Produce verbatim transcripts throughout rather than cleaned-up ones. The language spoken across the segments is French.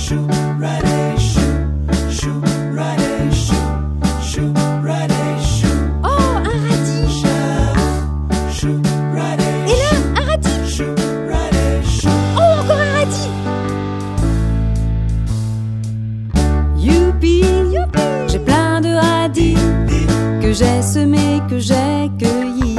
J'ai semé, que j'ai cueilli.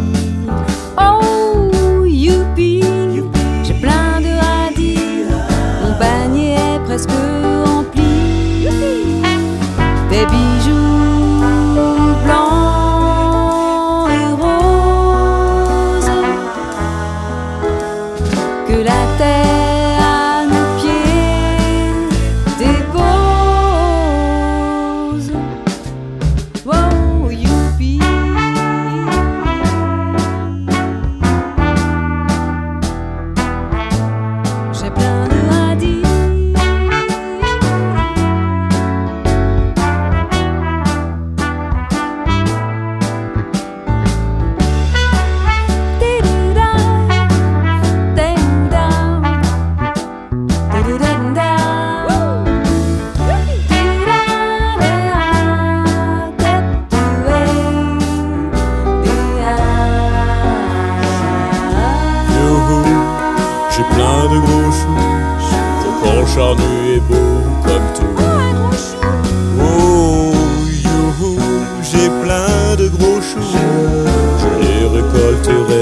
Oh, youpi, j'ai plein de radis. Mon panier est presque rempli. Des bijoux blancs et roses que la terre à nos pieds dépose. Wow. J'ai plein de gros choux, encore charnu et beau comme tout. Oh, youhou, j'ai plein de gros choux, je les récolterai